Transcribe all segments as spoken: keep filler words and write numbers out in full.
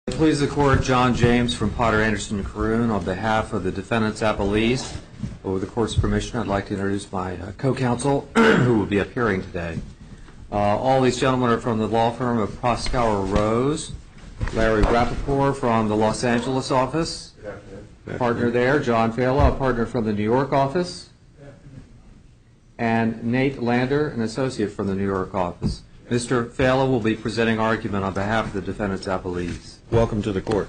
Please the court, John James from Potter Anderson Caroon on behalf of the defendants appellees. With the court's permission, I'd like to introduce my uh, co-counsel who will be appearing today. Uh, all these gentlemen are from the law firm of Proskauer Rose. Larry Rappaport from the Los Angeles office, partner there. John Fala, a partner from the New York office. And Nate Lander, an associate from the New York office. Mister Fala will be presenting argument on behalf of the defendants appellees. Welcome to the court.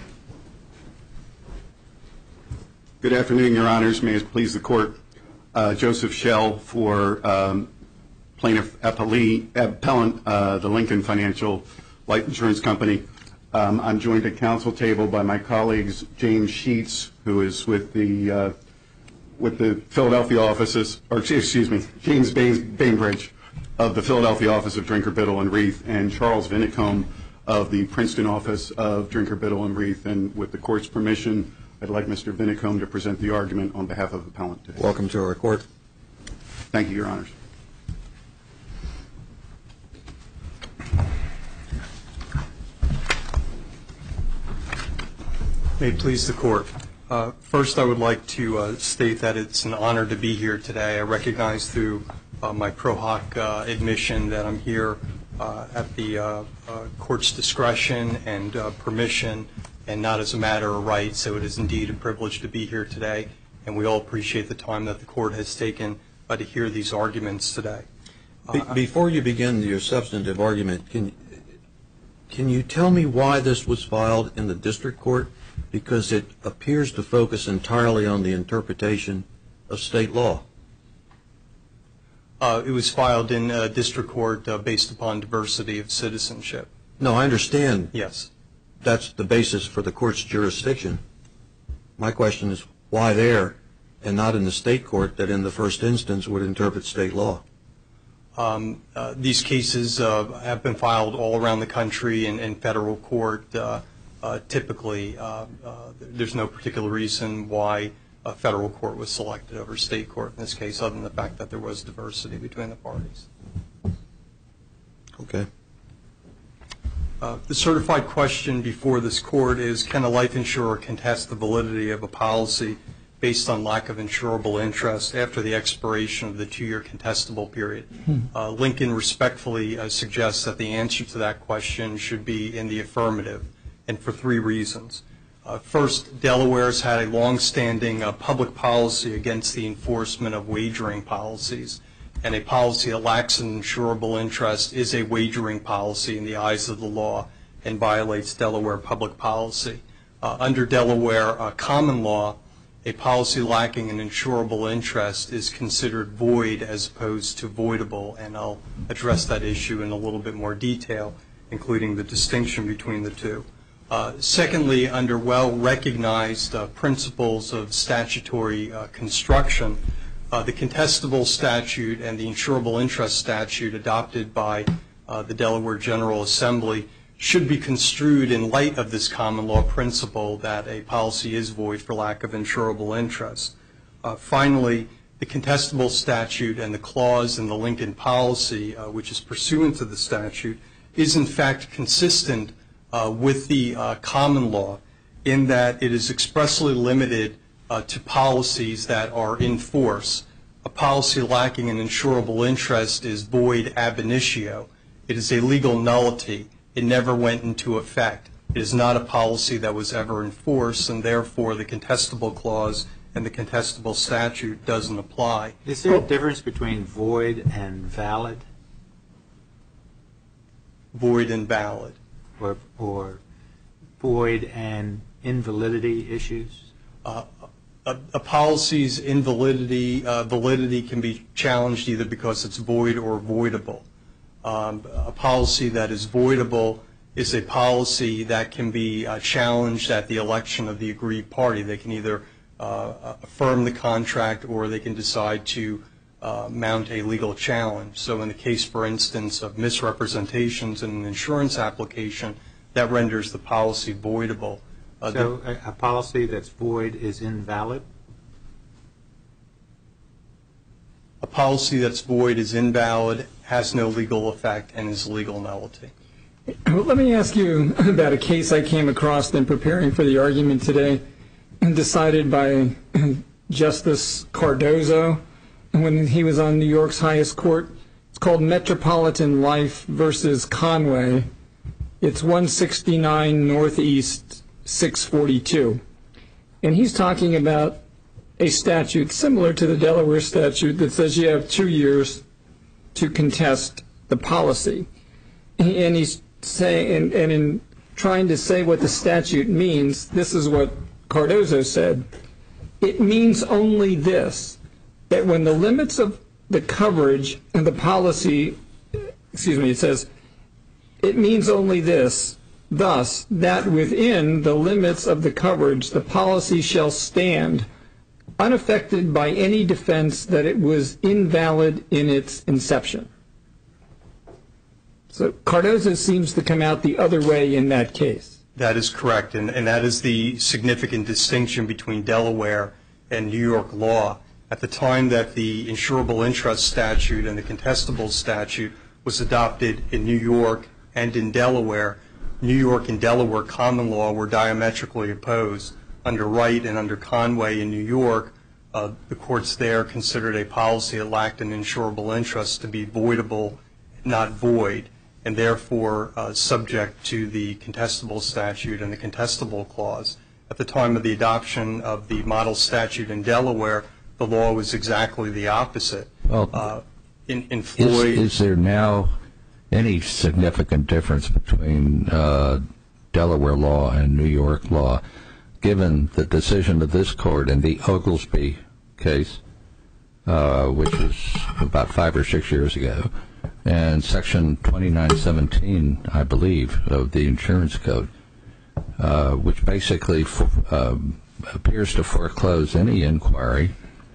Good afternoon, Your Honors. May it please the court. Uh, Joseph Schell for um, plaintiff appellee, appellant, uh, the Lincoln Financial Life Insurance Company. Um, I'm joined at council table by my colleagues James Sheets, who is with the uh, with the Philadelphia offices, or excuse me, James Bainbridge of the Philadelphia office of Drinker, Biddle and Reith, and Charles Vinicombe of the Princeton office of Drinker, Biddle and Reith. And with the court's permission, I'd like Mister Vinicombe to present the argument on behalf of the appellant today. Welcome to our court. Thank you, Your Honors. May it please the court. Uh, first, I would like to uh, state that it's an honor to be here today. I recognize through uh, my pro hoc uh, admission that I'm here uh, at the uh, uh, court's discretion and uh, permission and not as a matter of right, so it is indeed a privilege to be here today, and we all appreciate the time that the court has taken uh, to hear these arguments today. Be Uh, before you begin your substantive argument, can, can you tell me why this was filed in the district court? Because it appears to focus entirely on the interpretation of state law. Uh, it was filed in uh, district court uh, based upon diversity of citizenship. No, I understand. Yes. That's the basis for the court's jurisdiction. My question is why there and not in the state court that in the first instance would interpret state law? Um, uh, these cases uh, have been filed all around the country in, in federal court. Uh, uh, typically, uh, uh, there's no particular reason why a federal court was selected over state court in this case, other than the fact that there was diversity between the parties. Okay. Uh, the certified question before this court is, can a life insurer contest the validity of a policy based on lack of insurable interest after the expiration of the two-year contestable period? Hmm. Uh, Lincoln respectfully uh, suggests that the answer to that question should be in the affirmative, and for three reasons. Uh, first, Delaware has had a long-standing uh, public policy against the enforcement of wagering policies, and a policy that lacks an insurable interest is a wagering policy in the eyes of the law and violates Delaware public policy. Uh, under Delaware uh, common law, a policy lacking an insurable interest is considered void as opposed to voidable, and I'll address that issue in a little bit more detail, including the distinction between the two. Uh, secondly, under well-recognized uh, principles of statutory uh, construction, uh, the contestable statute and the insurable interest statute adopted by uh, the Delaware General Assembly should be construed in light of this common law principle that a policy is void for lack of insurable interest. Uh, finally, the contestable statute and the clause in the Lincoln policy, uh, which is pursuant to the statute, is in fact consistent uh, with the uh, common law in that it is expressly limited uh, to policies that are in force. A policy lacking an insurable interest is void ab initio. It is a legal nullity. It never went into effect. It is not a policy that was ever enforced, and therefore the contestable clause and the contestable statute doesn't apply. Is there a difference between void and valid? Void and valid. Or, or void and invalidity issues? Uh, a, a policy's invalidity, uh, validity can be challenged either because it's void or voidable. Um, a policy that is voidable is a policy that can be uh, challenged at the election of the agreed party. They can either uh, affirm the contract or they can decide to uh, mount a legal challenge. So in the case, for instance, of misrepresentations in an insurance application, that renders the policy voidable. Uh, so a, a policy that's void is invalid? A policy that's void is invalid, has no legal effect, and is legal nullity. Well, let me ask you about a case I came across in preparing for the argument today, decided by Justice Cardozo when he was on New York's highest court. It's called Metropolitan Life versus Conway. It's one sixty-nine Northeast six forty-two. And he's talking about a statute similar to the Delaware statute that says you have two years to contest the policy. And he's saying, and, and in trying to say what the statute means, this is what Cardozo said. It means only this, that when the limits of the coverage and the policy, excuse me, it says, it means only this, thus, that within the limits of the coverage, the policy shall stand unaffected by any defense that it was invalid in its inception. So Cardozo seems to come out the other way in that case. That is correct, and, and that is the significant distinction between Delaware and New York law. At the time that the insurable interest statute and the contestable statute was adopted in New York and in Delaware, New York and Delaware common law were diametrically opposed. Under Wright and under Conway in New York, uh, the courts there considered a policy that lacked an insurable interest to be voidable, not void, and therefore uh, subject to the contestable statute and the contestable clause. At the time of the adoption of the model statute in Delaware, the law was exactly the opposite. Well, uh, in, in Floyd, is, is there now any significant difference between uh, Delaware law and New York law, given the decision of this court in the Oglesby case, uh, which was about five or six years ago, and Section twenty-nine seventeen, I believe, of the insurance code, uh, which basically f- uh, appears to foreclose any inquiry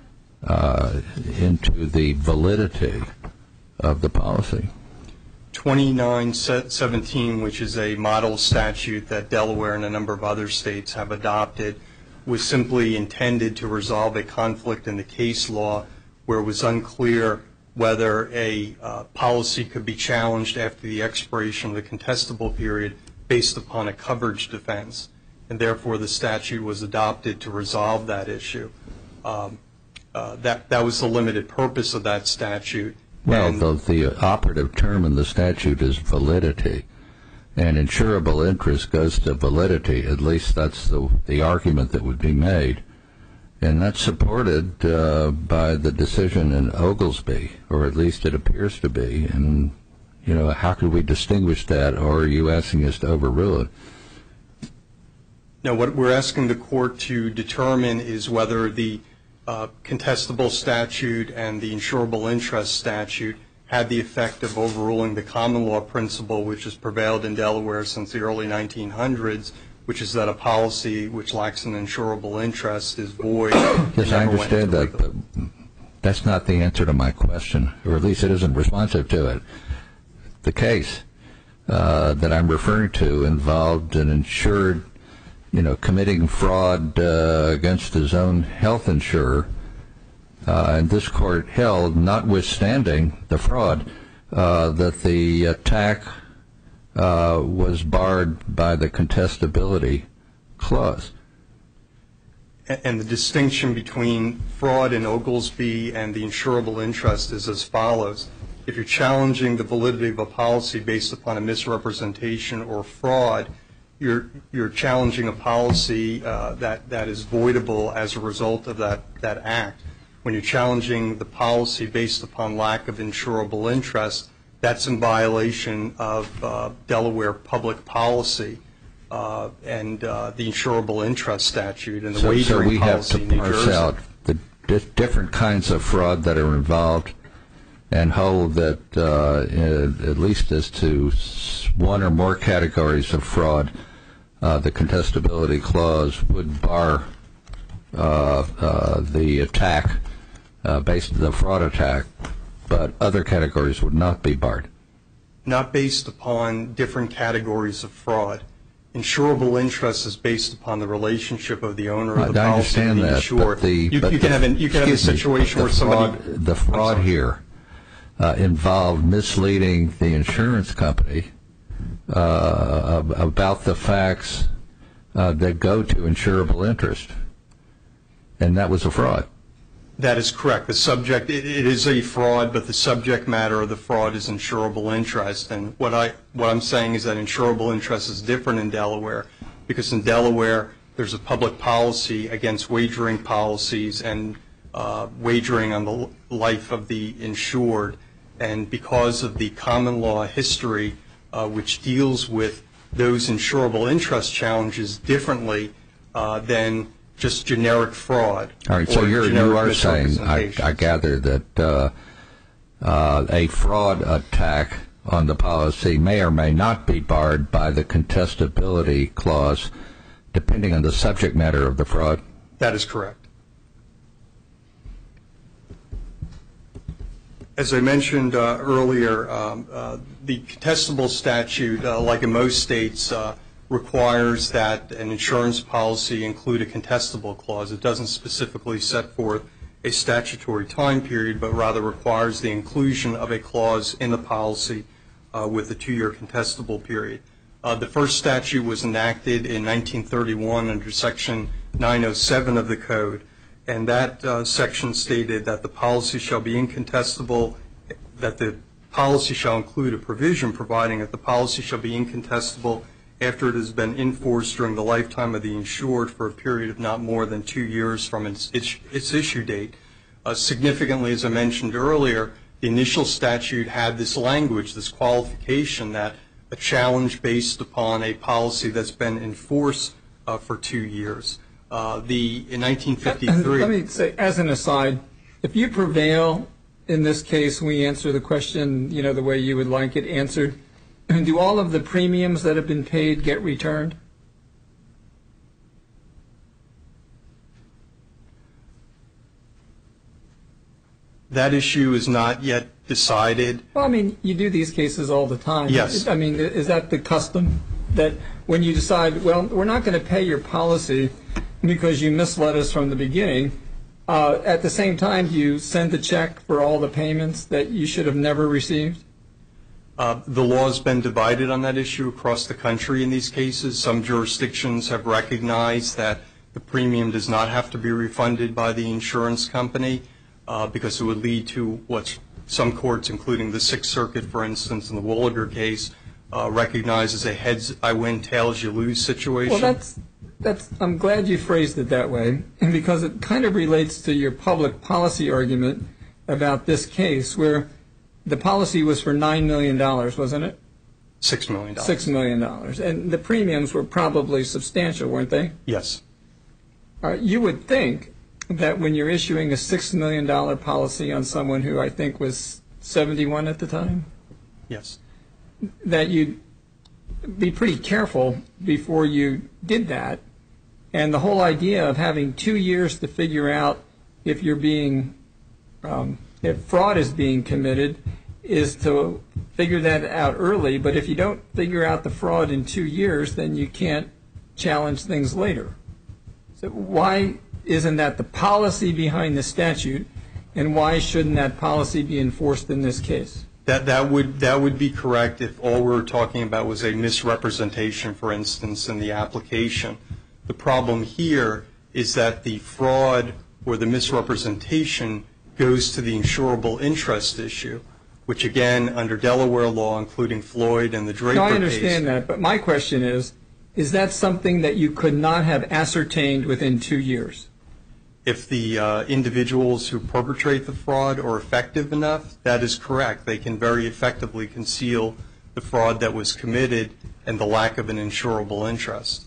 uh, into the validity of the policy? twenty-nine seventeen, which is a model statute that Delaware and a number of other states have adopted, was simply intended to resolve a conflict in the case law where it was unclear whether a uh, policy could be challenged after the expiration of the contestable period based upon a coverage defense, and therefore the statute was adopted to resolve that issue. Um, uh, that, that was the limited purpose of that statute. Well, the, the operative term in the statute is validity, and insurable interest goes to validity. At least that's the, the argument that would be made. And that's supported uh, by the decision in Oglesby, or at least it appears to be. And, you know, how could we distinguish that, or are you asking us to overrule it? No, what we're asking the court to determine is whether the uh, contestable statute and the insurable interest statute had the effect of overruling the common law principle which has prevailed in Delaware since the early nineteen hundreds, which is that a policy which lacks an insurable interest is void. Yes, I understand that, but that's not the answer to my question, or at least it isn't responsive to it. The case uh, that I'm referring to involved an insured, you know, committing fraud uh, against his own health insurer, uh, and this court held, notwithstanding the fraud, uh, that the attack Uh, was barred by the contestability clause. And the distinction between fraud in Oglesby and the insurable interest is as follows. If you're challenging the validity of a policy based upon a misrepresentation or fraud, you're you're challenging a policy uh, that, that is voidable as a result of that, that act. When you're challenging the policy based upon lack of insurable interest, that's in violation of uh, Delaware public policy uh, and uh, the insurable interest statute and the so, wagering so we policy in New have to parse Jersey. out the di- different kinds of fraud that are involved and hold that uh, at least as to one or more categories of fraud, uh, the contestability clause would bar uh, uh, the attack uh, based on the fraud attack, but other categories would not be barred. Not based upon different categories of fraud. Insurable interest is based upon the relationship of the owner of the I policy and understand the that, insured. but the, you, but you can the, have, an, you can have a excuse me, situation but where the somebody... fraud, the fraud here uh, involved misleading the insurance company uh, about the facts uh, that go to insurable interest, and that was a fraud. That is correct. The subject, it, it is a fraud, but the subject matter of the fraud is insurable interest. And what I what I'm saying is that insurable interest is different in Delaware, because in Delaware there's a public policy against wagering policies and uh, wagering on the life of the insured. And because of the common law history, uh, which deals with those insurable interest challenges differently uh, than just generic fraud. All right, so or you're, generic you are saying, I, misrepresentations. I gather, that uh, uh, a fraud attack on the policy may or may not be barred by the contestability clause, depending on the subject matter of the fraud? That is correct. As I mentioned uh, earlier, um, uh, the contestable statute, uh, like in most states, uh, requires that an insurance policy include a contestable clause. It doesn't specifically set forth a statutory time period, but rather requires the inclusion of a clause in the policy uh, with a two-year contestable period. Uh, the first statute was enacted in nineteen thirty-one under Section nine oh seven of the Code, and that uh, section stated that the policy shall be incontestable, that the policy shall include a provision providing that the policy shall be incontestable after it has been enforced during the lifetime of the insured for a period of not more than two years from its, its, its issue date. Uh, significantly, as I mentioned earlier, the initial statute had this language, this qualification, that a challenge based upon a policy that's been in force uh, for two years. Uh, the in nineteen fifty-three. Let me say, as an aside, if you prevail in this case, we answer the question, you know, the way you would like it answered. Do all of the premiums that have been paid get returned? That issue is not yet decided. Well, I mean, you do these cases all the time. Yes. I mean, is that the custom, that when you decide, well, we're not going to pay your policy because you misled us from the beginning, uh, at the same time you send a check for all the payments that you should have never received? Uh, the law has been divided on that issue across the country in these cases. Some jurisdictions have recognized that the premium does not have to be refunded by the insurance company uh, because it would lead to what some courts, including the Sixth Circuit, for instance, in the Wooliger case, uh, recognize as a heads I win, tails you lose situation. Well, that's, that's, I'm glad you phrased it that way, and because it kind of relates to your public policy argument about this case, where the policy was for nine million dollars, wasn't it? Six million dollars. Six million dollars. And the premiums were probably substantial, weren't they? Yes. Uh, you would think that when you're issuing a six million dollars policy on someone who I think was seventy-one at the time, Yes. that you'd be pretty careful before you did that. And the whole idea of having two years to figure out if you're being, um, if fraud is being committed, is to figure that out early. But if you don't figure out the fraud in two years, then you can't challenge things later. So why isn't that the policy behind the statute, and why shouldn't that policy be enforced in this case? That, that would that would be correct if all we were talking about was a misrepresentation, for instance, in the application. The problem here is that the fraud or the misrepresentation goes to the insurable interest issue, which again, under Delaware law, including Floyd and the Draper No, I case. understand that, but my question is, is that something that you could not have ascertained within two years? If the uh, individuals who perpetrate the fraud are effective enough, that is correct. They can very effectively conceal the fraud that was committed and the lack of an insurable interest.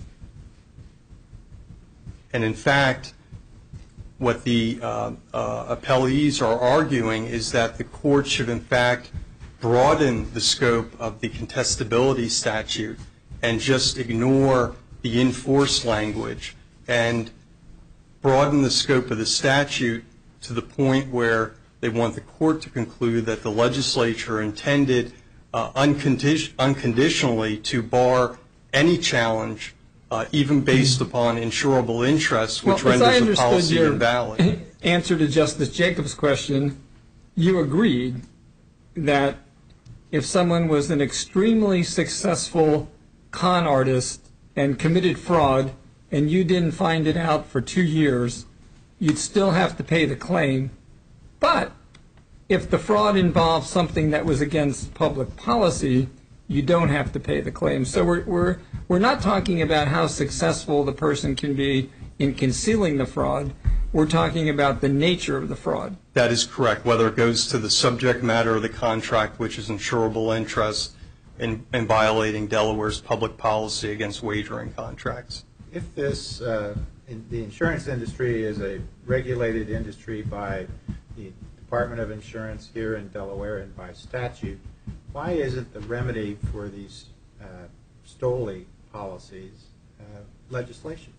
And in fact, what the uh, uh, appellees are arguing is that the court should in fact broaden the scope of the contestability statute and just ignore the in-force language and broaden the scope of the statute to the point where they want the court to conclude that the legislature intended uh, uncondi- unconditionally to bar any challenge, uh, even based upon insurable interest, which well, renders the as I policy understood invalid. your answer to Justice Jacobs' question, you agreed that if someone was an extremely successful con artist and committed fraud and you didn't find it out for two years, you'd still have to pay the claim. But if the fraud involved something that was against public policy, you don't have to pay the claim. So we're, we're, we're not talking about how successful the person can be in concealing the fraud. We're talking about the nature of the fraud. That is correct, whether it goes to the subject matter of the contract, which is insurable interest, in, in violating Delaware's public policy against wagering contracts. If this, uh, in the insurance industry is a regulated industry by the Department of Insurance here in Delaware and by statute, why isn't the remedy for these uh, Stoley policies uh, legislation?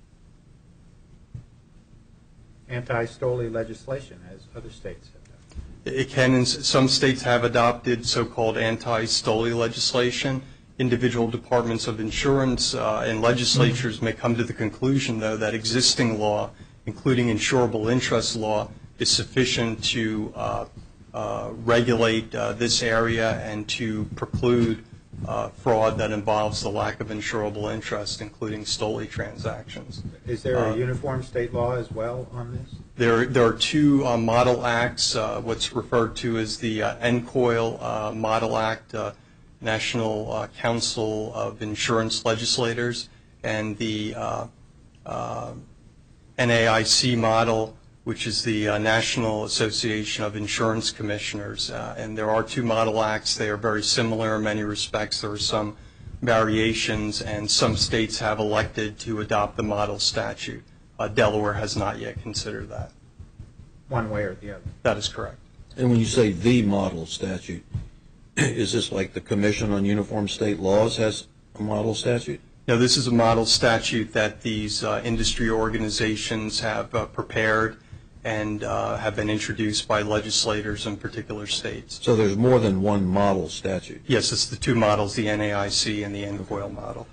Anti-Stoley legislation, as other states have done. It can, and some states have adopted so-called anti-Stoley legislation. Individual departments of insurance uh, and legislatures may come to the conclusion, though, that existing law, including insurable interest law, is sufficient to uh, uh, regulate uh, this area and to preclude uh, fraud that involves the lack of insurable interest, including Stoley transactions. Is there a Uh, uniform state law as well on this? There, there are two uh, model acts, uh, what's referred to as the uh, N C O I L uh, Model Act, uh, National uh, Council of Insurance Legislators, and the uh, uh, N A I C model, which is the uh, National Association of Insurance Commissioners. Uh, and there are two model acts. They are very similar in many respects. There are some variations, and some states have elected to adopt the model statute. Uh, Delaware has not yet considered that. One way or the other? That is correct. And when you say the model statute, is this like the Commission on Uniform State Laws has a model statute? Now, this is a model statute that these uh, industry organizations have uh, prepared and uh, have been introduced by legislators in particular states. So there's more than one model statute? Yes, it's the two models, the N A I C and the N C O I L model.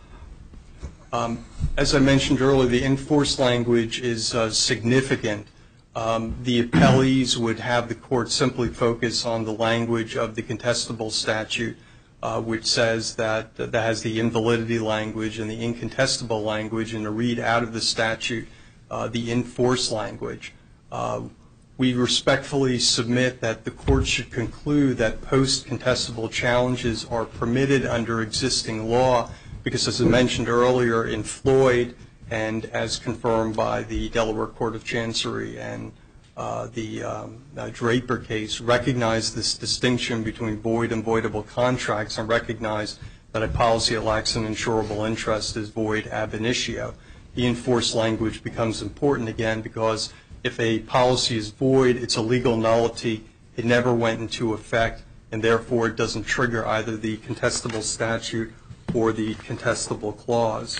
Um, as I mentioned earlier, the enforced language is uh, significant. Um, the appellees would have the court simply focus on the language of the contestable statute, uh, which says that that has the invalidity language and the incontestable language, and to read out of the statute uh, the enforced language. Uh, we respectfully submit that the court should conclude that post-contestable challenges are permitted under existing law because, as I mentioned earlier, in Floyd and as confirmed by the Delaware Court of Chancery and uh, the um, uh, Draper case, recognize this distinction between void and voidable contracts and recognize that a policy that lacks an insurable interest is void ab initio. The enforced language becomes important again because if a policy is void, it's a legal nullity, it never went into effect, and therefore it doesn't trigger either the contestable statute or the contestable clause.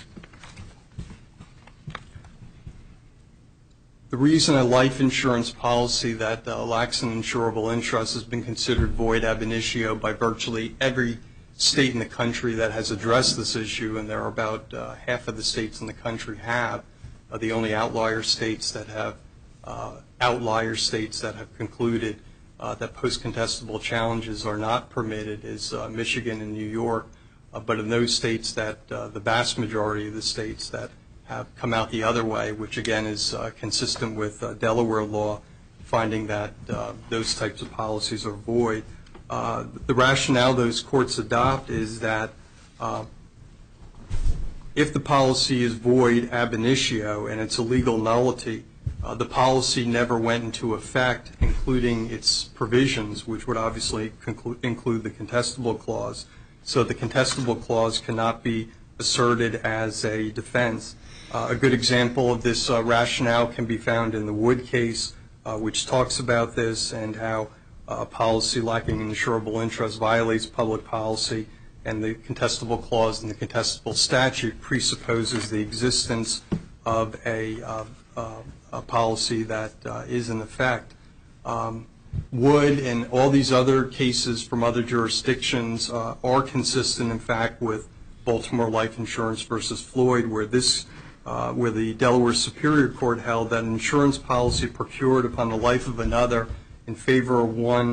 The reason a life insurance policy that uh, lacks an insurable interest has been considered void ab initio by virtually every state in the country that has addressed this issue, and there are about uh, half of the states in the country have. Uh, the only outlier states that have uh, outlier states that have concluded uh, that post-contestable challenges are not permitted is uh, Michigan and New York. Uh, but in those states that uh, the vast majority of the states that have come out the other way, which again is uh, consistent with uh, Delaware law, finding that uh, those types of policies are void. Uh, the rationale those courts adopt is that uh, if the policy is void ab initio and it's a legal nullity, uh, the policy never went into effect, including its provisions, which would obviously conclu- include the contestable clause. So the contestable clause cannot be asserted as a defense. Uh, a good example of this uh, rationale can be found in the Wood case, uh, which talks about this and how a policy lacking an insurable interest violates public policy, and the contestable clause in the contestable statute presupposes the existence of a, uh, uh, a policy that uh, is in effect. Um, Wood and all these other cases from other jurisdictions uh, are consistent, in fact, with Baltimore Life Insurance versus Floyd, where this, uh, where the Delaware Superior Court held that an insurance policy procured upon the life of another in favor of one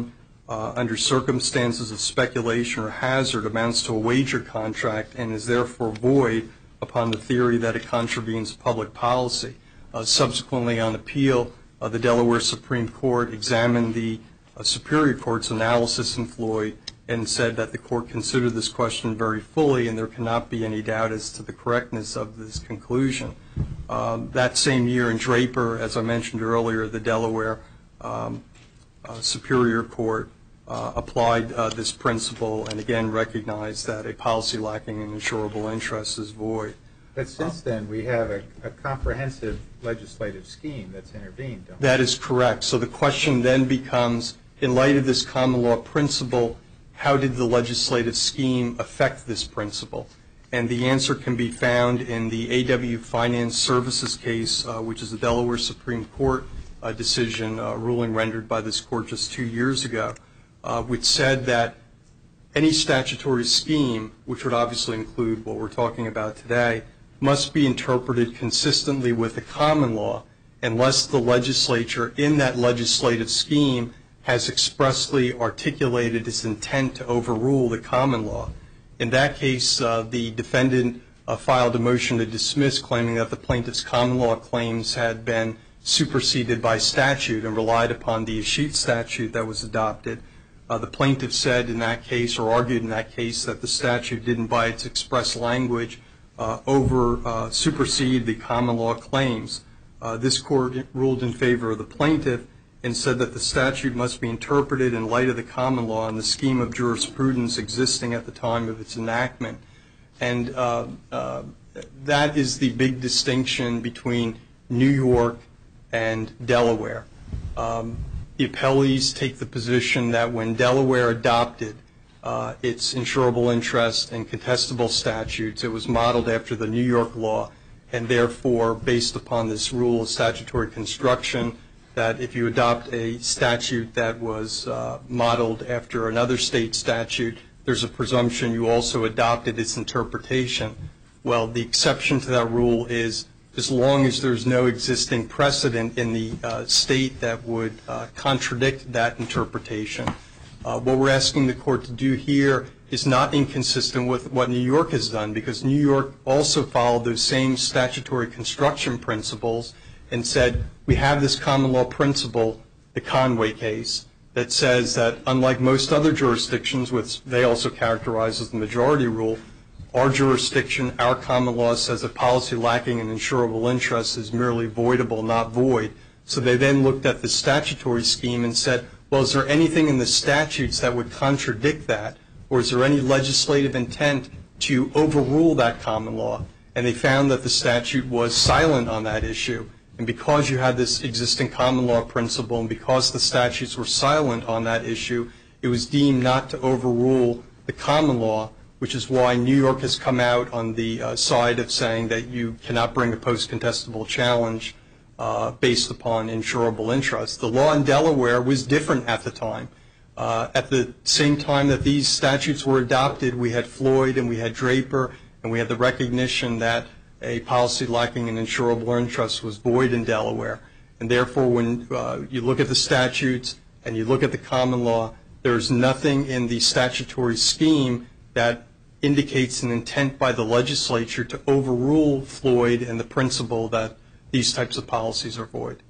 uh, under circumstances of speculation or hazard amounts to a wager contract and is therefore void upon the theory that it contravenes public policy. Uh, subsequently, on appeal, uh, the Delaware Supreme Court examined the uh, Superior Court's analysis in Floyd and said that the court considered this question very fully and there cannot be any doubt as to the correctness of this conclusion. Um, that same year in Draper, as I mentioned earlier, the Delaware um, uh, Superior Court uh, applied uh, this principle and again recognized that a policy lacking an insurable interest is void. But since then, we have a, a comprehensive legislative scheme that's intervened, don't we? That is correct. So the question then becomes, in light of this common law principle, how did the legislative scheme affect this principle? And the answer can be found in the A W Finance Services case, uh, which is the Delaware Supreme Court uh, decision uh, ruling rendered by this court just two years ago, uh, which said that any statutory scheme, which would obviously include what we're talking about today, must be interpreted consistently with the common law unless the legislature in that legislative scheme has expressly articulated its intent to overrule the common law. In that case, uh, the defendant uh, filed a motion to dismiss, claiming that the plaintiff's common law claims had been superseded by statute and relied upon the Escheat statute that was adopted. Uh, the plaintiff said in that case, or argued in that case, that the statute didn't, by its express language, uh, over uh, supersede the common law claims. Uh, this court ruled in favor of the plaintiff and said that the statute must be interpreted in light of the common law and the scheme of jurisprudence existing at the time of its enactment. And uh, uh, that is the big distinction between New York and Delaware. Um, the appellees take the position that when Delaware adopted uh, its insurable interest and contestable statutes, it was modeled after the New York law, and therefore, based upon this rule of statutory construction, that if you adopt a statute that was uh, modeled after another state statute, there's a presumption you also adopted its interpretation. Well, the exception to that rule is as long as there's no existing precedent in the uh, state that would uh, contradict that interpretation. Uh, what we're asking the court to do here is not inconsistent with what New York has done, because New York also followed those same statutory construction principles and said, we have this common law principle, the Conway case, that says that unlike most other jurisdictions, which they also characterize as the majority rule, our jurisdiction, our common law says that policy lacking an insurable interest is merely voidable, not void. So they then looked at the statutory scheme and said, well, is there anything in the statutes that would contradict that? Or is there any legislative intent to overrule that common law? And they found that the statute was silent on that issue. And because you had this existing common law principle and because the statutes were silent on that issue, it was deemed not to overrule the common law, which is why New York has come out on the uh, side of saying that you cannot bring a post-contestable challenge uh, based upon insurable interest. The law in Delaware was different at the time. Uh, at the same time that these statutes were adopted, we had Floyd and we had Draper, and we had the recognition that a policy lacking an insurable interest was void in Delaware. And therefore, when uh, you look at the statutes and you look at the common law, there's nothing in the statutory scheme that indicates an intent by the legislature to overrule Floyd and the principle that these types of policies are void.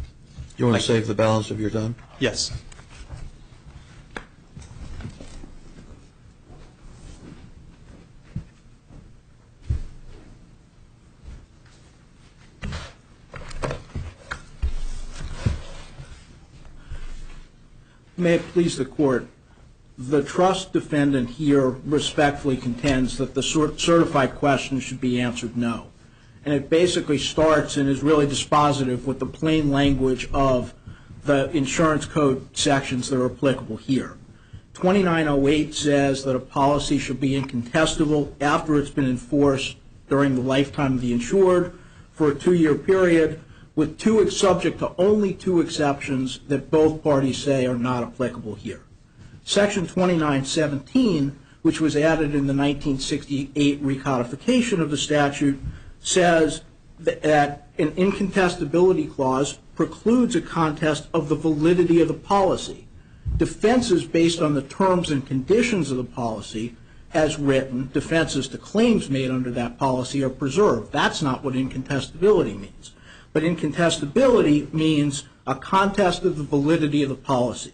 You want to save the balance of your time? Yes. May it please the Court, the trust defendant here respectfully contends that the certified question should be answered no. And it basically starts and is really dispositive with the plain language of the insurance code sections that are applicable here. twenty-nine oh eight says that a policy should be incontestable after it's been enforced during the lifetime of the insured for a two-year period, with two subject to only two exceptions that both parties say are not applicable here. Section twenty-nine seventeen, which was added in the nineteen sixty-eight recodification of the statute, says that an incontestability clause precludes a contest of the validity of the policy. defenses based on the terms and conditions of the policy as written, defenses to claims made under that policy are preserved. That's not what incontestability means. But incontestability means a contest of the validity of the policy.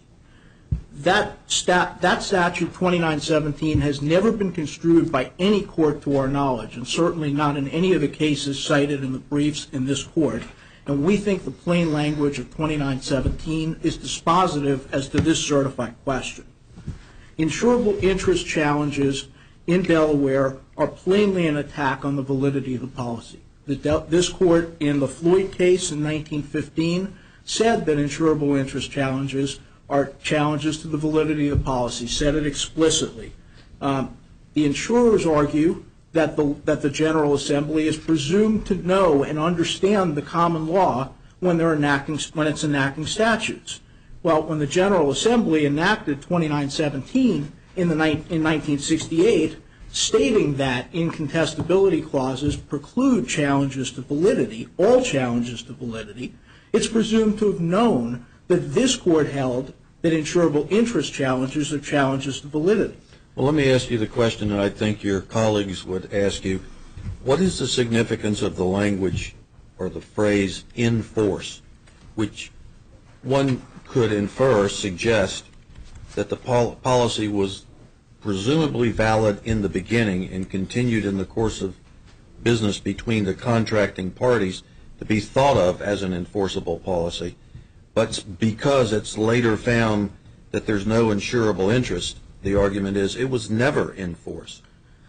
That, stat, that statute, twenty-nine seventeen, has never been construed by any court to our knowledge, and certainly not in any of the cases cited in the briefs in this court. And we think the plain language of twenty-nine seventeen is dispositive as to this certified question. Insurable interest challenges in Delaware are plainly an attack on the validity of the policy. The Del- this court in the Floyd case in nineteen fifteen said that insurable interest challenges are challenges to the validity of the policy, said it explicitly. Um, the insurers argue that the, that the General Assembly is presumed to know and understand the common law when, they're enacting, when it's enacting statutes. Well, when the General Assembly enacted twenty-nine seventeen in, the, in nineteen sixty-eight, stating that incontestability clauses preclude challenges to validity, all challenges to validity, it's presumed to have known that this court held that insurable interest challenges are challenges to validity. Well, let me ask you the question that I think your colleagues would ask you. What is the significance of the language or the phrase in force, which one could infer, suggest that the pol- policy was presumably valid in the beginning and continued in the course of business between the contracting parties to be thought of as an enforceable policy, but because it's later found that there's no insurable interest, the argument is it was never in force?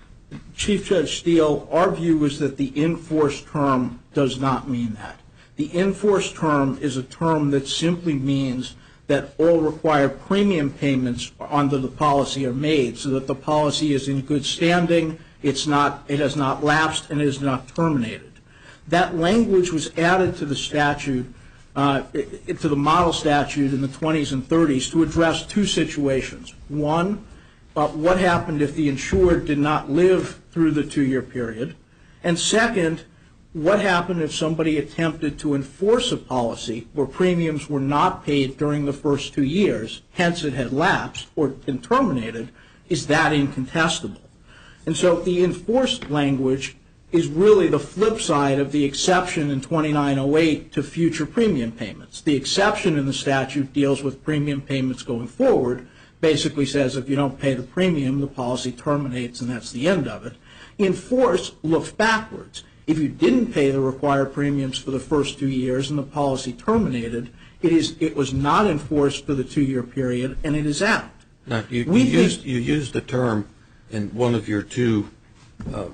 Chief Judge Steele, our view is that the in force term does not mean that. The in force term is a term that simply means that all required premium payments under the policy are made so that the policy is in good standing, it's not, it has not lapsed, and it is not terminated. That language was added to the statute, uh, to the model statute in the twenties and thirties to address two situations. One, uh, what happened if the insured did not live through the two-year period? And second, what happened if somebody attempted to enforce a policy where premiums were not paid during the first two years, hence it had lapsed or been terminated? Is that incontestable? And so the enforced language is really the flip side of the exception in twenty-nine oh eight to future premium payments. The exception in the statute deals with premium payments going forward, basically says if you don't pay the premium, the policy terminates and that's the end of it. Enforce looks backwards. If you didn't pay the required premiums for the first two years and the policy terminated, it is it was not enforced for the two-year period and it is out. Now, you, you, used, you used the term in one of your two uh,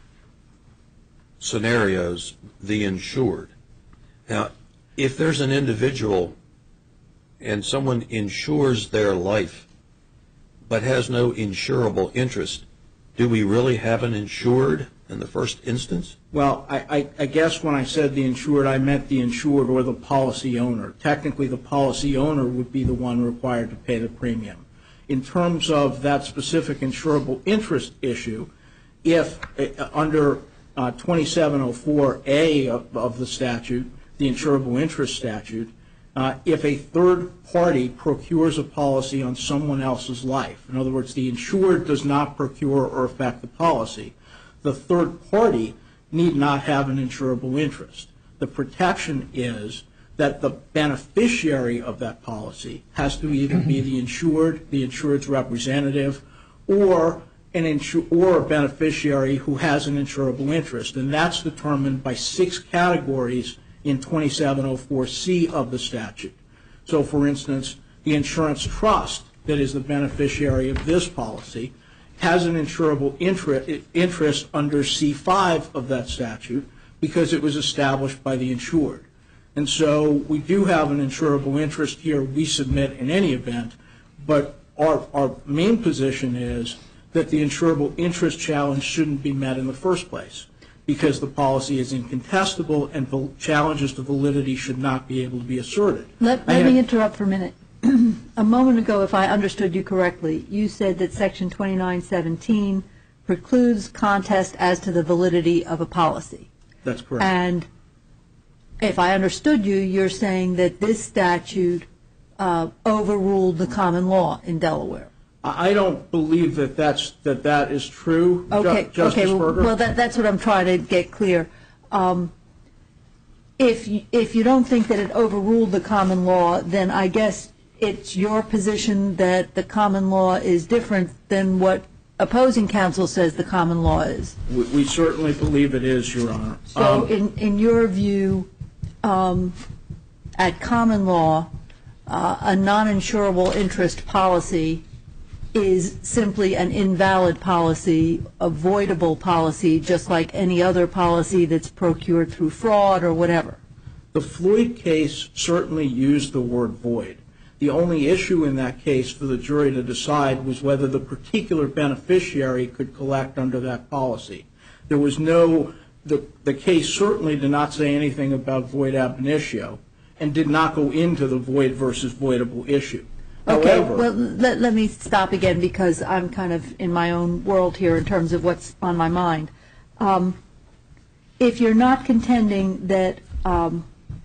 scenarios, the insured. Now, if there's an individual and someone insures their life but has no insurable interest, do we really have an insured in the first instance? Well, I, I, I guess when I said the insured, I meant the insured or the policy owner. Technically, the policy owner would be the one required to pay the premium. In terms of that specific insurable interest issue, if uh, under uh, twenty-seven oh four A of, of the statute, the insurable interest statute, uh, if a third party procures a policy on someone else's life, in other words, the insured does not procure or affect the policy, the third party need not have an insurable interest. The protection is that the beneficiary of that policy has to either be the insured, the insured's representative, or an insu- or a beneficiary who has an insurable interest. And that's determined by six categories in twenty-seven oh four C of the statute. So, for instance, the insurance trust that is the beneficiary of this policy has an insurable interest, interest under C five of that statute because it was established by the insured. And so we do have an insurable interest here we submit in any event, but our, our main position is that the insurable interest challenge shouldn't be met in the first place because the policy is incontestable and challenges to validity should not be able to be asserted. Let, let me interrupt for a minute. A moment ago, if I understood you correctly, you said that Section twenty-nine seventeen precludes contest as to the validity of a policy. That's correct. And if I understood you, you're saying that this statute uh, overruled the common law in Delaware. I don't believe that that's, that that is true, Ju- Okay, Justice okay. Berger. Well, that, that's what I'm trying to get clear. Um, if you, if you don't think that it overruled the common law, then I guess it's your position that the common law is different than what opposing counsel says the common law is. We, we certainly believe it is, Your Honor. So, Um, in in your view, um, at common law, uh, a non-insurable interest policy is simply an invalid policy, avoidable policy, just like any other policy that's procured through fraud or whatever. The Floyd case certainly used the word void. The only issue in that case for the jury to decide was whether the particular beneficiary could collect under that policy. There was no, the, the case certainly did not say anything about void ab initio and did not go into the void versus voidable issue. Okay, However, well, let, let me stop again because I'm kind of in my own world here in terms of what's on my mind. Um, if you're not contending that um,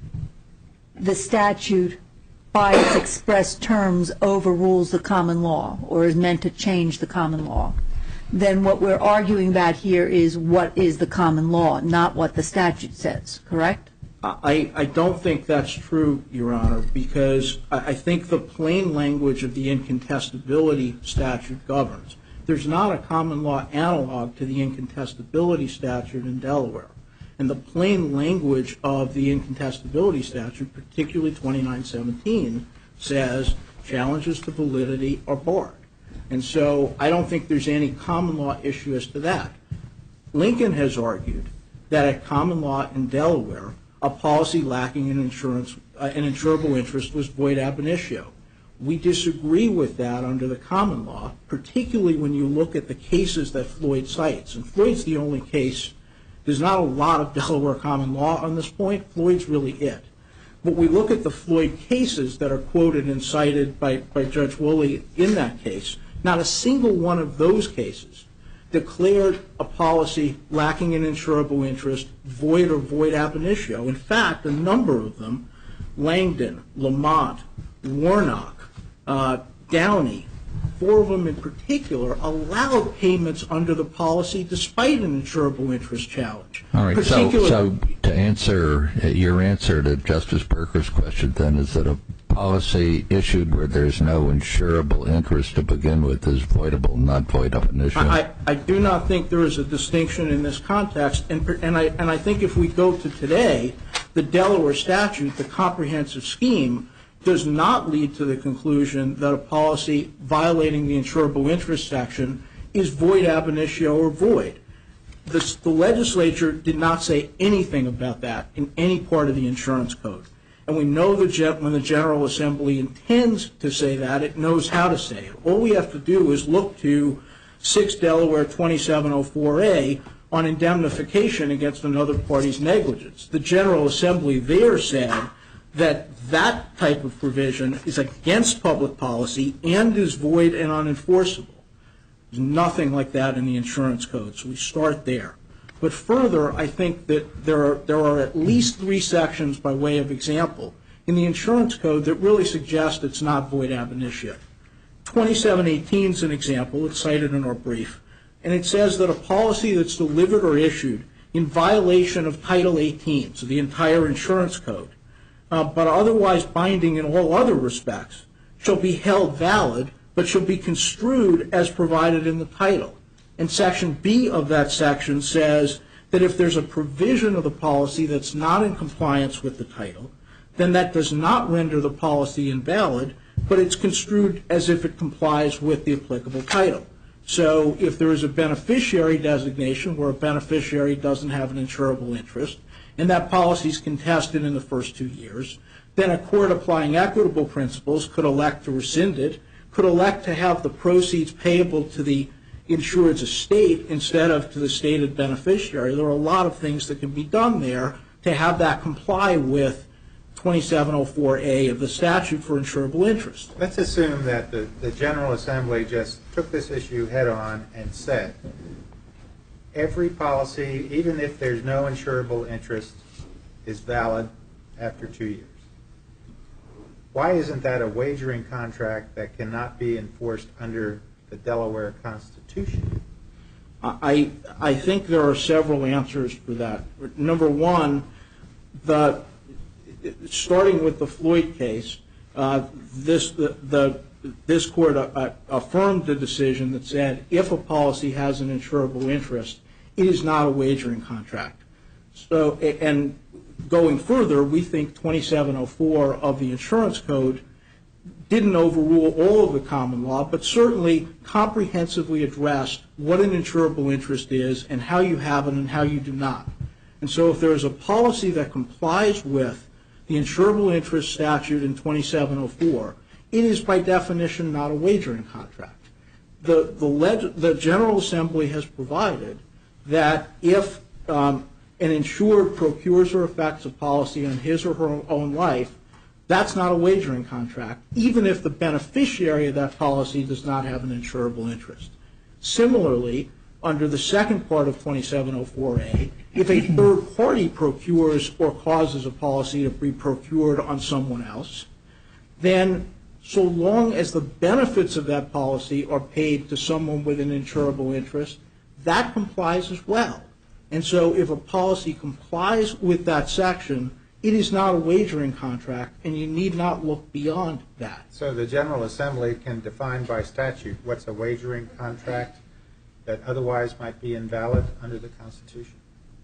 the statute by its express terms overrules the common law or is meant to change the common law, then what we're arguing about here is what is the common law, not what the statute says, correct? I, I don't think that's true, Your Honor, because I, I think the plain language of the incontestability statute governs. There's not a common law analog to the incontestability statute in Delaware. And the plain language of the incontestability statute, particularly twenty-nine seventeen, says challenges to validity are barred. And so I don't think there's any common law issue as to that. Lincoln has argued that at common law in Delaware, a policy lacking an insurance, uh, an insurable interest was void ab initio. We disagree with that under the common law, particularly when you look at the cases that Floyd cites. And Floyd's the only case. There's not a lot of Delaware common law on this point. Floyd's really it. But we look at the Floyd cases that are quoted and cited by, by Judge Woolley in that case. Not a single one of those cases declared a policy lacking an insurable interest void or void ab initio. In fact, a number of them, Langdon, Lamont, Warnock, uh, Downey, four of them in particular, allowed payments under the policy despite an insurable interest challenge. All right, so, so to answer, your answer to Justice Berger's question then is that a policy issued where there's no insurable interest to begin with is voidable, not void ab initio? I, I do not think there is a distinction in this context, and, and, I, and I think if we go to today, the Delaware statute, the comprehensive scheme, does not lead to the conclusion that a policy violating the insurable interest section is void ab initio or void. The, the legislature did not say anything about that in any part of the insurance code. And we know that when the General Assembly intends to say that, it knows how to say it. All we have to do is look to six Delaware twenty-seven oh four A on indemnification against another party's negligence. The General Assembly there said that that type of provision is against public policy and is void and unenforceable. There's nothing like that in the insurance code, so we start there. But further, I think that there are, there are at least three sections, by way of example, in the insurance code that really suggest it's not void ab initio. twenty-seven eighteen is an example. It's cited in our brief. And it says that a policy that's delivered or issued in violation of Title eighteen, so the entire insurance code, uh, but otherwise binding in all other respects, shall be held valid, but shall be construed as provided in the title. And Section B of that section says that if there's a provision of the policy that's not in compliance with the title, then that does not render the policy invalid, but it's construed as if it complies with the applicable title. So if there is a beneficiary designation where a beneficiary doesn't have an insurable interest, and that policy is contested in the first two years, then a court applying equitable principles could elect to rescind it, could elect to have the proceeds payable to the insured's estate instead of to the stated beneficiary. There are a lot of things that can be done there to have that comply with twenty-seven oh four A of the statute for insurable interest. Let's assume that the, the General Assembly just took this issue head on and said every policy, even if there's no insurable interest, is valid after two years. why isn't that a wagering contract that cannot be enforced under the Delaware Constitution? I, I think there are several answers for that. Number one, the, starting with the Floyd case, uh, this, the, the, this court uh, affirmed the decision that said if a policy has an insurable interest, it is not a wagering contract. So, and going further, we think twenty-seven oh four of the insurance code didn't overrule all of the common law, but certainly comprehensively addressed what an insurable interest is and how you have it and how you do not. And so if there is a policy that complies with the insurable interest statute in twenty-seven oh four, it is by definition not a wagering contract. The, the, leg, the General Assembly has provided that if um, an insured procures or effects a policy on his or her own life, that's not a wagering contract, even if the beneficiary of that policy does not have an insurable interest. Similarly, under the second part of twenty-seven oh four A, if a third party procures or causes a policy to be procured on someone else, then so long as the benefits of that policy are paid to someone with an insurable interest, that complies as well. And so if a policy complies with that section, it is not a wagering contract, and you need not look beyond that. So the General Assembly can define by statute what's a wagering contract that otherwise might be invalid under the Constitution?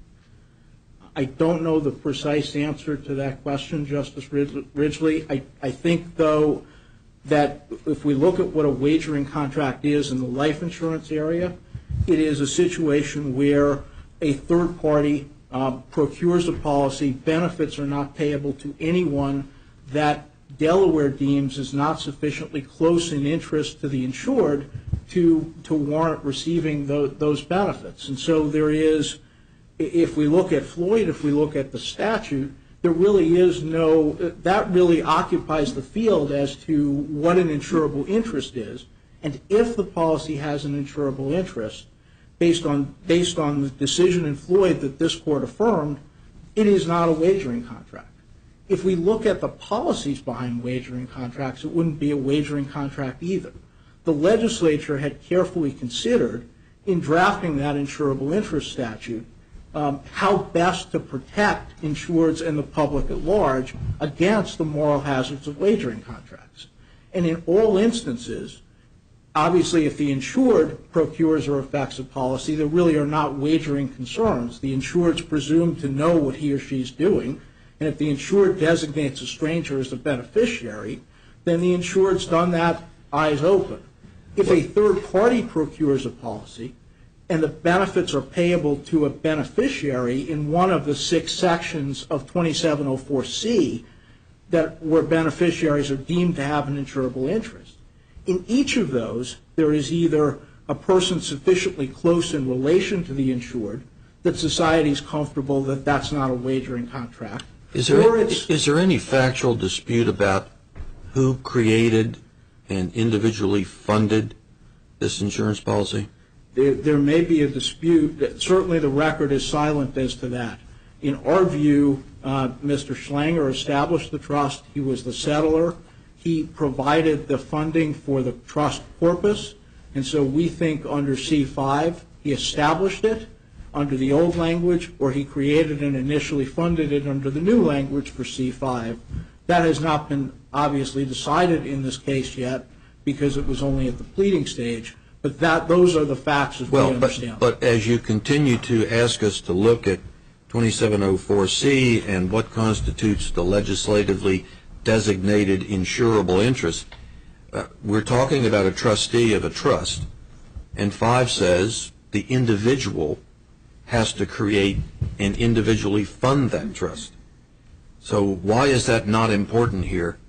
I don't know the precise answer to that question, Justice Ridgely. I, I think, though, that if we look at what a wagering contract is in the life insurance area, it is a situation where a third party uh, procures a policy, benefits are not payable to anyone that Delaware deems is not sufficiently close in interest to the insured to, to warrant receiving those, those benefits. And so there is, if we look at Floyd, if we look at the statute, there really is no, that really occupies the field as to what an insurable interest is. And if the policy has an insurable interest, based on, based on the decision in Floyd that this court affirmed, it is not a wagering contract. If we look at the policies behind wagering contracts, it wouldn't be a wagering contract either. The legislature had carefully considered, in drafting that insurable interest statute, um, how best to protect insureds and the public at large against the moral hazards of wagering contracts. And in all instances, obviously if the insured procures or effects a policy, there really are not wagering concerns. The insured's presumed to know what he or she's doing, and if the insured designates a stranger as a beneficiary, then the insured's done that eyes open. If a third party procures a policy and the benefits are payable to a beneficiary in one of the six sections of twenty-seven oh four C that where beneficiaries are deemed to have an insurable interest, in each of those there is either a person sufficiently close in relation to the insured that society is comfortable that that's not a wagering contract. Is there, is there any factual dispute about who created and individually funded this insurance policy? There, there may be a dispute. Certainly the record is silent as to that. In our view, uh, Mister Schlanger established the trust. He was the settler. He provided the funding for the trust corpus, and so we think under C five he established it under the old language, or he created and initially funded it under the new language for C five. That has not been obviously decided in this case yet because it was only at the pleading stage, but that those are the facts as well, we understand. But, but as you continue to ask us to look at twenty-seven oh four C and what constitutes the legislatively designated insurable interest, uh, we're talking about a trustee of a trust, and five says the individual has to create and individually fund that trust. So why is that not important here,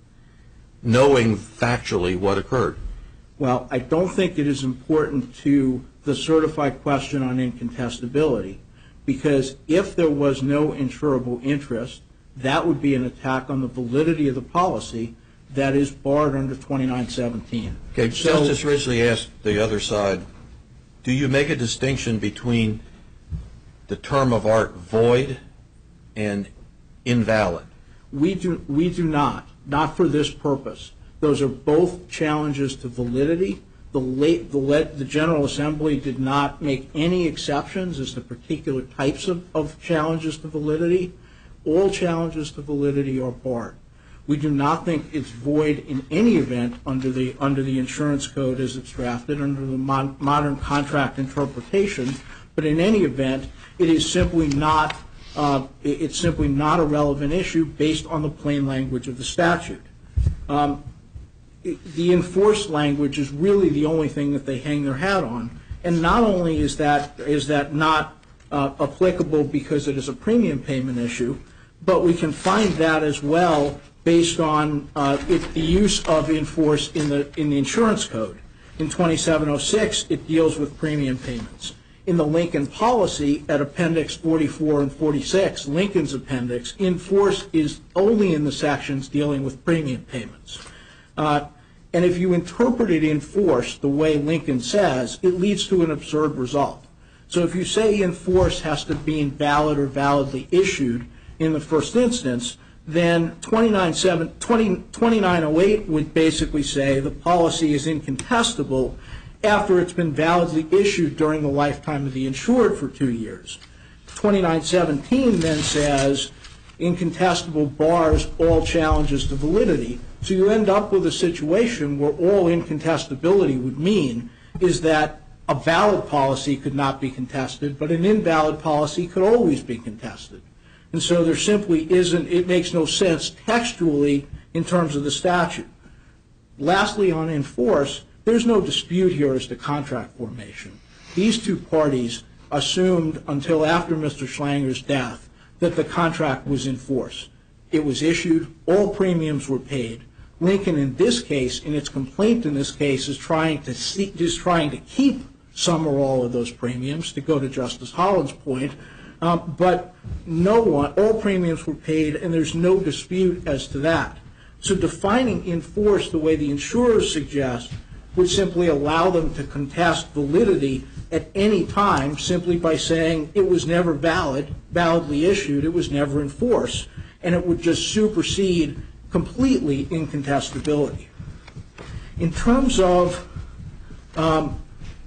knowing factually what occurred? Well, I don't think it is important to the certified question on incontestability, because if there was no insurable interest, that would be an attack on the validity of the policy that is barred under twenty-nine seventeen. Okay, so, Justice Ridgely asked the other side, do you make a distinction between the term of art void and invalid? We do, we do not, not for this purpose. Those are both challenges to validity. The, late, the, le- the General Assembly did not make any exceptions as to particular types of, of challenges to validity. All challenges to validity are barred. We do not think it's void in any event under the under the insurance code as it's drafted, under the mon- modern contract interpretation. But in any event, it is simply not uh, it's simply not a relevant issue based on the plain language of the statute. Um, the enforced language is really the only thing that they hang their hat on, and not only is that is that not uh, applicable because it is a premium payment issue, but we can find that as well based on uh, it, the use of enforce in the in the insurance code. In twenty-seven oh six, it deals with premium payments. In the Lincoln policy, at Appendix forty-four and forty-six, Lincoln's appendix, enforce is only in the sections dealing with premium payments. Uh, and if you interpret it enforce the way Lincoln says, it leads to an absurd result. So if you say enforce has to be valid or validly issued in the first instance, then twenty-nine oh eight would basically say the policy is incontestable after it's been validly issued during the lifetime of the insured for two years. twenty-nine seventeen then says incontestable bars all challenges to validity. So you end up with a situation where all incontestability would mean is that a valid policy could not be contested, but an invalid policy could always be contested. And so there simply isn't, it makes no sense textually in terms of the statute. Lastly, on enforce, there's no dispute here as to contract formation. These two parties assumed until after Mister Schlanger's death that the contract was in force. It was issued, all premiums were paid. Lincoln in this case, in its complaint in this case, is trying to see, is trying to keep some or all of those premiums, to go to Justice Holland's point, um, but no one, all premiums were paid, and there's no dispute as to that. So defining enforce the way the insurers suggest would simply allow them to contest validity at any time simply by saying it was never valid, validly issued, it was never in force, and it would just supersede completely incontestability. In terms of um,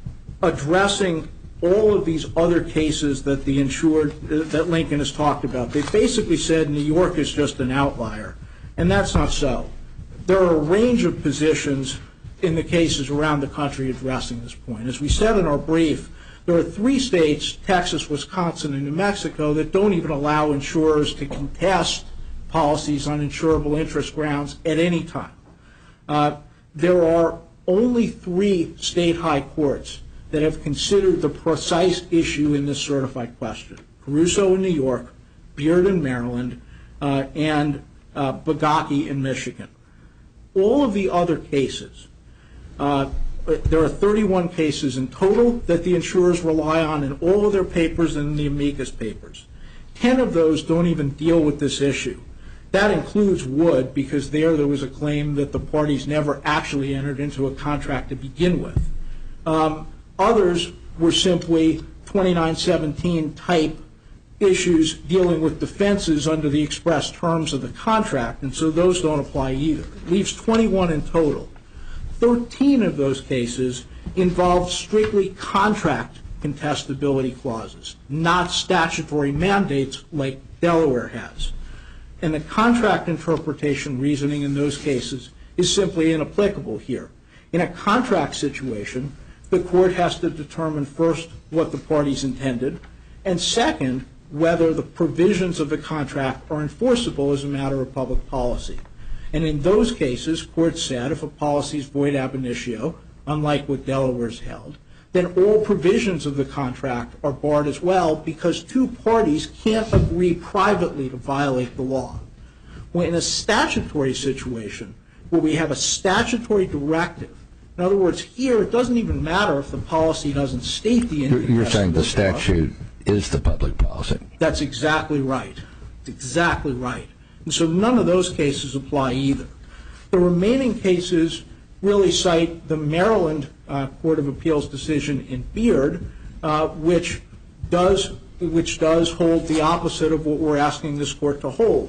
addressing all of these other cases that the insured, uh, that Lincoln has talked about, they basically said New York is just an outlier, and that's not so. There are a range of positions in the cases around the country addressing this point. As we said in our brief, there are three states, Texas, Wisconsin, and New Mexico, that don't even allow insurers to contest policies on insurable interest grounds at any time. Uh, there are only three state high courts that have considered the precise issue in this certified question: Caruso in New York, Beard in Maryland, uh, and uh, Bagaki in Michigan. All of the other cases, uh, there are thirty-one cases in total that the insurers rely on in all of their papers and in the amicus papers. Ten of those don't even deal with this issue. That includes Wood, because there there was a claim that the parties never actually entered into a contract to begin with. Um, others were simply twenty-nine seventeen type issues dealing with defenses under the express terms of the contract, and so those don't apply either. It leaves twenty-one in total. thirteen of those cases involve strictly contract contestability clauses, not statutory mandates like Delaware has. And the contract interpretation reasoning in those cases is simply inapplicable here. In a contract situation, the court has to determine first what the parties intended, and second, whether the provisions of the contract are enforceable as a matter of public policy. And in those cases, courts said if a policy is void ab initio, unlike what Delaware's held, then all provisions of the contract are barred as well, because two parties can't agree privately to violate the law. When in a statutory situation where we have a statutory directive, in other words, here it doesn't even matter if the policy doesn't state the incontestable You're saying the statute law. is the public policy. That's exactly right. That's exactly right. And so none of those cases apply either. The remaining cases really cite the Maryland uh, Court of Appeals decision in Beard, uh, which does which does hold the opposite of what we're asking this court to hold.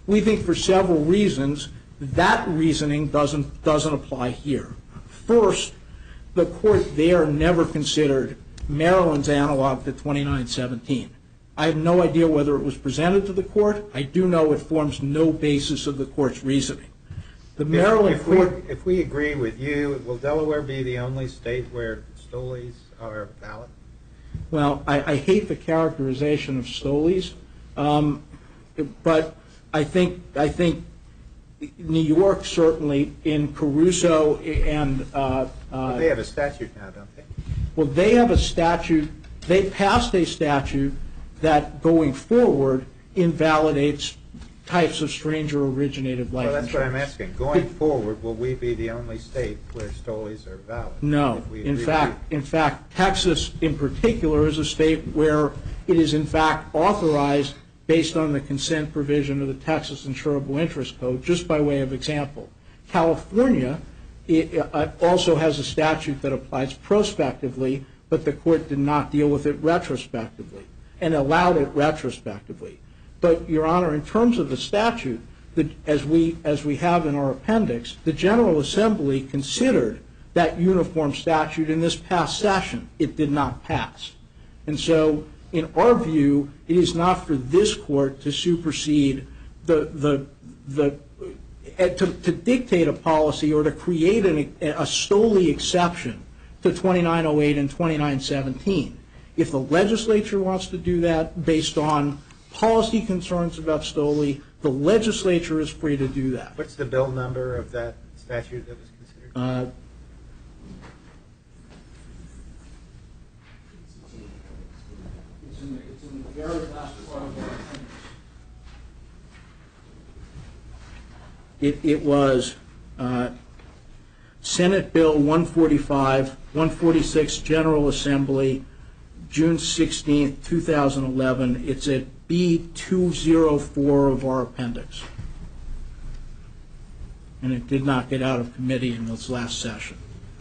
We think for several reasons that reasoning doesn't doesn't apply here. First, the court there never considered Maryland's analog to twenty-nine seventeen. I have no idea whether it was presented to the court. I do know it forms no basis of the court's reasoning. The Maryland if, court. we, if we agree with you, will Delaware be the only state where Stoleys are valid? Well, I, I hate the characterization of Stoleys, um, but I think I think New York certainly in Caruso and uh, uh, they have a statute now, don't they? Well, they have a statute. They passed a statute that, going forward, invalidates types of stranger-originated life Well, that's what I'm insurance. asking. Going forward, will we be the only state where Stoleys are valid? No. if we In agree fact, with in fact, Texas, in particular, is a state where it is, in fact, authorized based on the consent provision of the Texas Insurable Interest Code. Just by way of example, California it, uh, also has a statute that applies prospectively, but the court did not deal with it retrospectively and allowed it retrospectively. But, Your Honor, in terms of the statute, the, as we as we have in our appendix, the General Assembly considered that uniform statute in this past session. It did not pass. And so, in our view, it is not for this court to supersede the the the uh, to, to dictate a policy or to create an, a Stoley exception to twenty-nine oh eight and twenty-nine seventeen. If the legislature wants to do that based on policy concerns about Stoley, the legislature is free to do that. What's the bill number of that statute that was considered? Uh, it's in the, it's in the very last part of our appendix. It, it was uh, Senate Bill one forty-five, one forty-six, General Assembly, June sixteenth, two thousand eleven. It's at B two oh four of our appendix. And it did not get out of committee in this last session.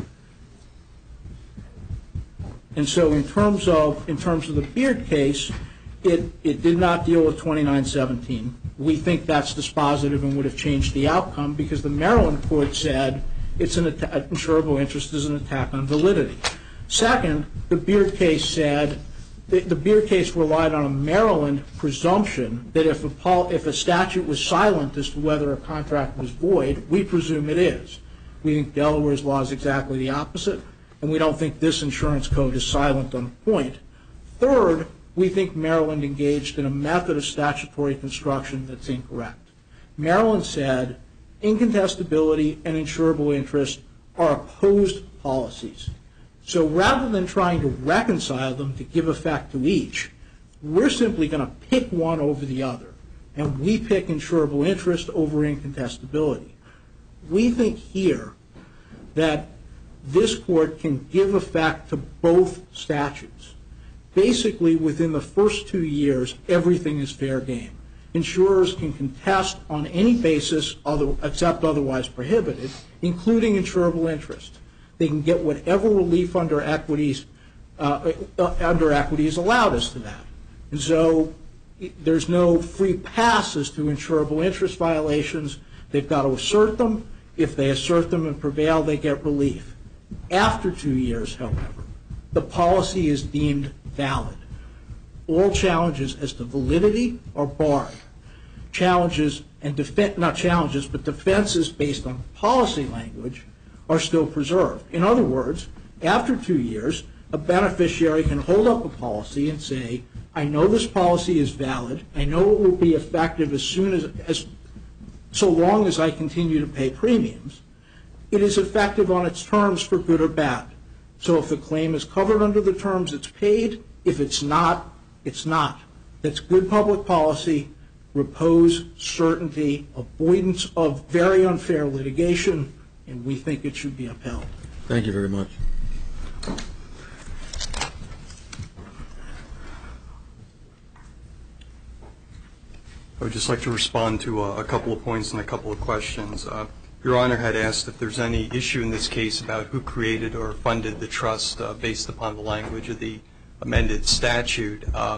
And so in terms of in terms of the Beard case, it, it did not deal with twenty-nine seventeen. We think that's dispositive and would have changed the outcome because the Maryland court said it's an atta- insurable interest is an attack on validity. Second, the Beard case said the, the Beard case relied on a Maryland presumption that if a pol- if a statute was silent as to whether a contract was void, we presume it is. We think Delaware's law is exactly the opposite, and we don't think this insurance code is silent on the point. Third, we think Maryland engaged in a method of statutory construction that's incorrect. Maryland said incontestability and insurable interest are opposed policies. So rather than trying to reconcile them to give effect to each, we're simply going to pick one over the other, and we pick insurable interest over incontestability. We think here that this court can give effect to both statutes. Basically, within the first two years, everything is fair game. Insurers can contest on any basis other, except otherwise prohibited, including insurable interest. They can get whatever relief under equities uh, uh, under equity is allowed as to that. And so it, there's no free passes to insurable interest violations. They've got to assert them. If they assert them and prevail, they get relief. After two years, however, the policy is deemed valid. All challenges as to validity are barred. Challenges and defense, not challenges, but defenses based on policy language are still preserved. In other words, after two years, a beneficiary can hold up a policy and say, I know this policy is valid. I know it will be effective as soon as, as so long as I continue to pay premiums. It is effective on its terms for good or bad. So if the claim is covered under the terms, it's paid. If it's not, it's not. That's good public policy, repose, certainty, avoidance of very unfair litigation, and we think it should be upheld. Thank you very much. I would just like to respond to a, a couple of points and a couple of questions. Uh, Your Honor had asked if there's any issue in this case about who created or funded the trust uh, based upon the language of the amended statute. Uh,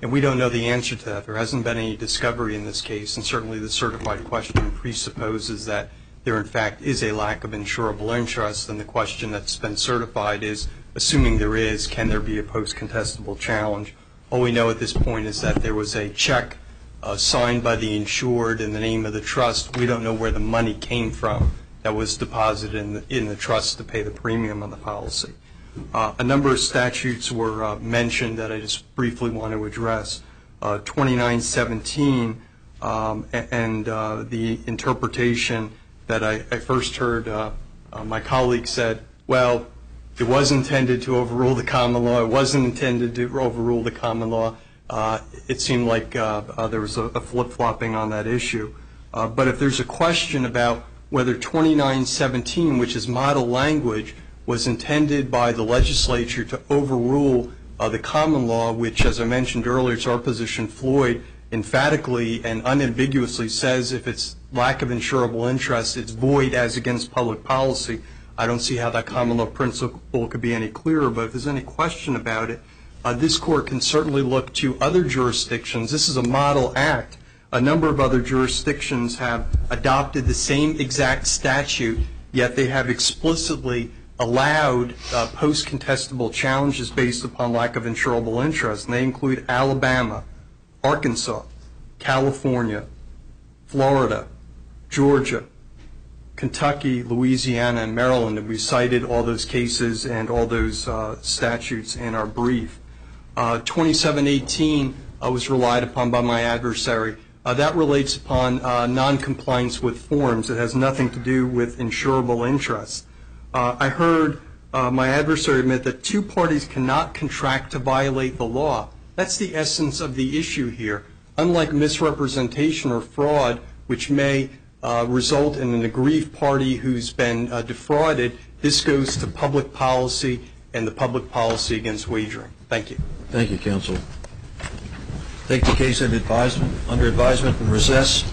And we don't know the answer to that. There hasn't been any discovery in this case, and certainly the certified question presupposes that there in fact is a lack of insurable interest, and the question that's been certified is, assuming there is, can there be a post-contestable challenge? All we know at this point is that there was a check uh, signed by the insured in the name of the trust. We don't know where the money came from that was deposited in the, in the trust to pay the premium on the policy. Uh, a number of statutes were uh, mentioned that I just briefly want to address. Uh, twenty-nine seventeen um, and uh, the interpretation that I, I first heard uh, uh, my colleague said, well, it was intended to overrule the common law. It wasn't intended to overrule the common law. Uh, it seemed like uh, uh, there was a, a flip-flopping on that issue. Uh, but if there's a question about whether twenty-nine seventeen, which is model language, was intended by the legislature to overrule uh, the common law, which, as I mentioned earlier, it's our position, Floyd emphatically and unambiguously says if it's lack of insurable interest, it's void as against public policy. I don't see how that common law principle could be any clearer, but if there's any question about it, uh, this court can certainly look to other jurisdictions. This is a model act. A number of other jurisdictions have adopted the same exact statute, yet they have explicitly allowed uh, post-contestable challenges based upon lack of insurable interest, and they include Alabama, Arkansas, California, Florida, Georgia, Kentucky, Louisiana, and Maryland, and we cited all those cases and all those uh, statutes in our brief. Uh, twenty-seven eighteen uh, was relied upon by my adversary. Uh, that relates upon uh, noncompliance with forms. It has nothing to do with insurable interest. Uh, I heard uh, my adversary admit that two parties cannot contract to violate the law. That's the essence of the issue here. Unlike misrepresentation or fraud, which may uh, result in an aggrieved party who's been uh, defrauded, this goes to public policy and the public policy against wagering. Thank you. Thank you, counsel. Take the case under advisement, under advisement and recess.